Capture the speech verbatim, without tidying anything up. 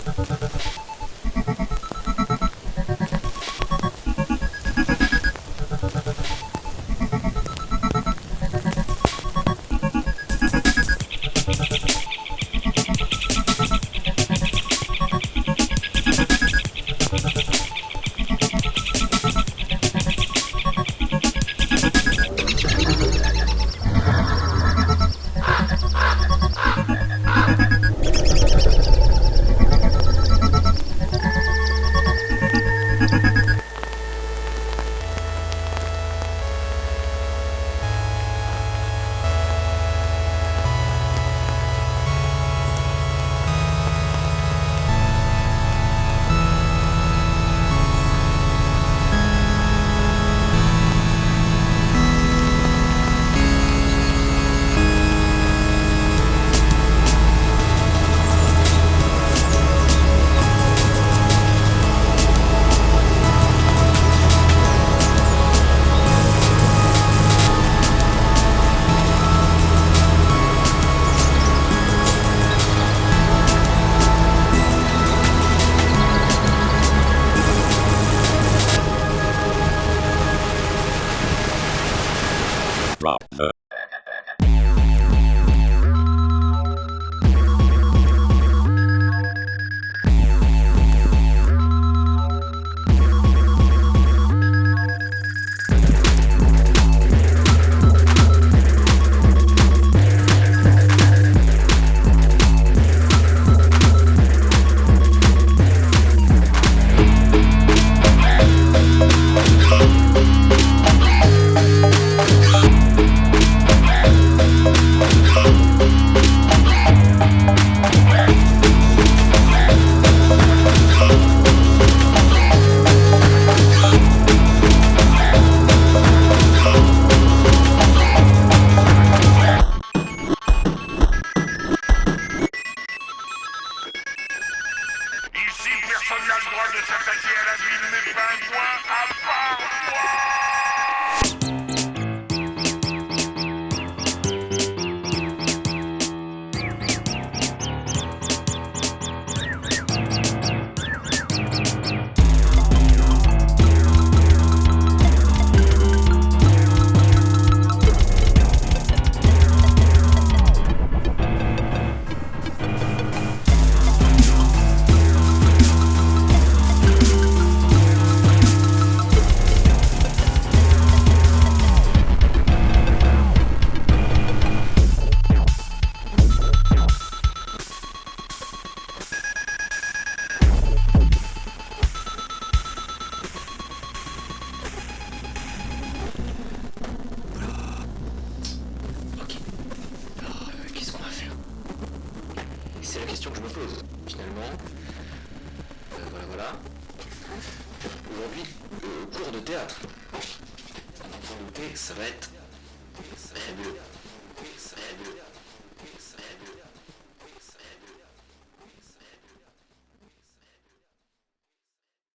Drop the Ici, personne n'a le droit de s'attaquer à la vie de mes pingouins à part moi. C'est la question que je me pose, finalement. Euh, voilà, voilà. Aujourd'hui, euh, cours de théâtre. Sans douter, ça va être fabuleux.